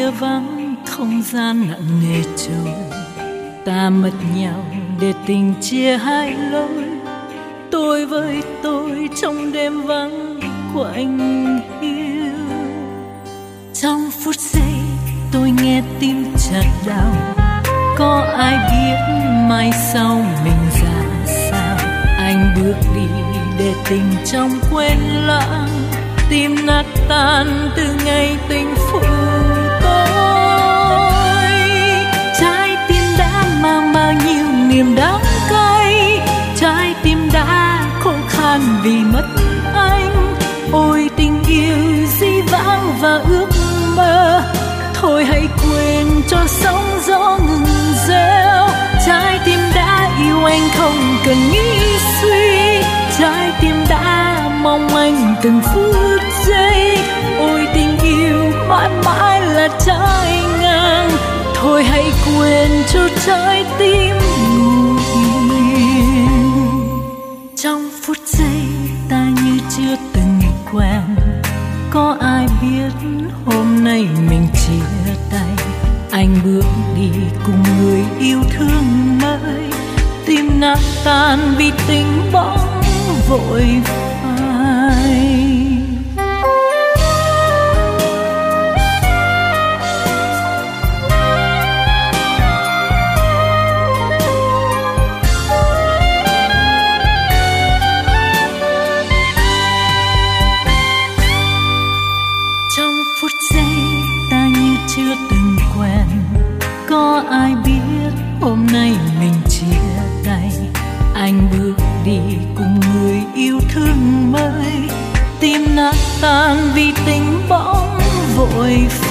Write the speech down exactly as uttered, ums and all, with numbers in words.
khuya vắng không gian nặng nề trôi, ta mất nhau để tình chia hai lối, tôi với tôi trong đêm vắng của anh yêu. Trong phút giây tôi nghe tim chợt đau, có ai biết mai sau mình ra sao. Anh bước đi để tình trong quên lãng, tim nát tan từ ngày tình phụ tôi. Trái tim đã mang bao nhiêu niềm đắng cay, trái tim đã khô khan vì mất anh. Ôi tình yêu dĩ vãng và ước mơ, thôi hãy quên cho sóng gió ngừng reo. Trái tim đã yêu anh không cần nghĩ suy, trái tim đã mong anh từng phút giây. Ôi tình yêu mãi mãi là trái ngang, thôi hãy quên cho trái tim ngủ yên. Trong phút giây ta như chưa từng quen, có ai biết hôm nay mình chia tay. Anh bước đi cùng người yêu thương mới, tim nát tan vì tình bóng vội phai. Trong phút giây ta như chưa từng quen, có ai biết hôm nay mình chia tay. Anh bước đi cùng người yêu thương mới, tim nát tan vì tình bóng vội phai.